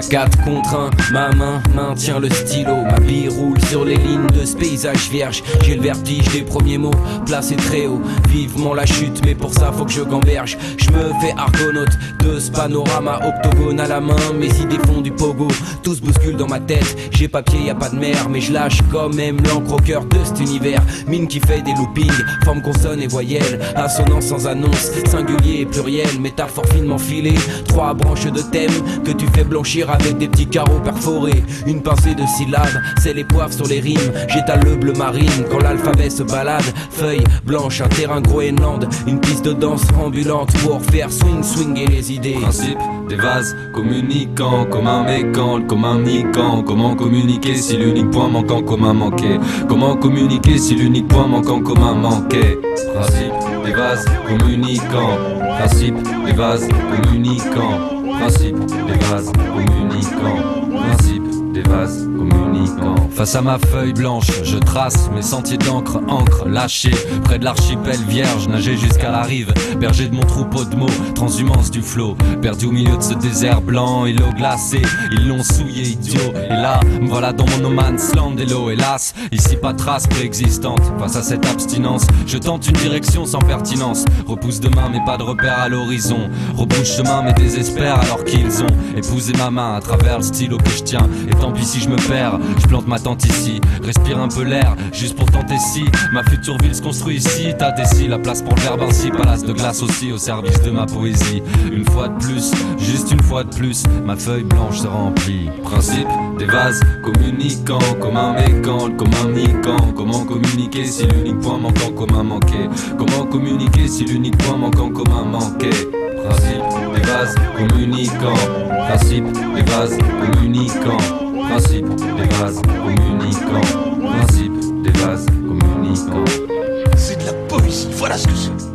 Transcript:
À 4 contre 1, ma main maintient le stylo. Ma bille roule sur les lignes de ce paysage vierge. J'ai le vertige des premiers mots, placés très haut. Vivement la chute, mais pour ça faut que je gamberge. Je me fais argonaute de ce panorama, octogone à la main. Mes idées font du pogo, tout se bouscule dans ma tête. J'ai papier, y a pas de mer, mais je lâche quand même l'encre au cœur de cet univers. Mine qui fait des loopings, forme consonne et voyelle. Assonance sans annonce, singulier et pluriel. Métaphore finement filée, 3 branches de thème que tu fais blanchir avec des petits carreaux perforés. Une pincée de syllabes, c'est les poivres sur les rimes. J'étale le bleu marine quand l'alphabet se balade. Feuille blanche, un terrain Groenland, une piste de danse ambulante pour faire swinguer les idées. Principe des vases communicants, comme un mécan, comme un niquant. Comment communiquer si l'unique point manquant commun manquait? Comment communiquer si l'unique point manquant commun manquait? Principe des vases communicants, principe des vases communicants, principe des vases communicants, principe des vases communicants. Face à ma feuille blanche, je trace mes sentiers d'encre, encre lâchée près de l'archipel vierge, nager jusqu'à la rive, berger de mon troupeau de mots, transhumance du flot, perdu au milieu de ce désert blanc et l'eau glacée, ils l'ont souillé idiot. Et là, me voilà dans mon no man's land et l'eau, hélas, ici pas de trace préexistante. Face à cette abstinence, je tente une direction sans pertinence, repousse demain mais pas de repère à l'horizon, rebouche chemin mais désespère alors qu'ils ont épousé ma main à travers le stylo que je tiens. Et tant pis si je me perds, je plante ma tente ici, respire un peu l'air, juste pour tenter si ma future ville se construit ici. T'as décidé la place pour le verbe ainsi, palace de glace aussi au service de ma poésie. Une fois de plus, juste une fois de plus, ma feuille blanche se remplit. Principe des vases communicants, comme un mécan, comme un niquant. Comment communiquer si l'unique point manquant commun manquait? Comment communiquer si l'unique point manquant commun manquait? Principe des vases communicants, principe des vases communicants, principe des vases communicants, principe des vases communicants. C'est de la poésie, voilà ce que c'est.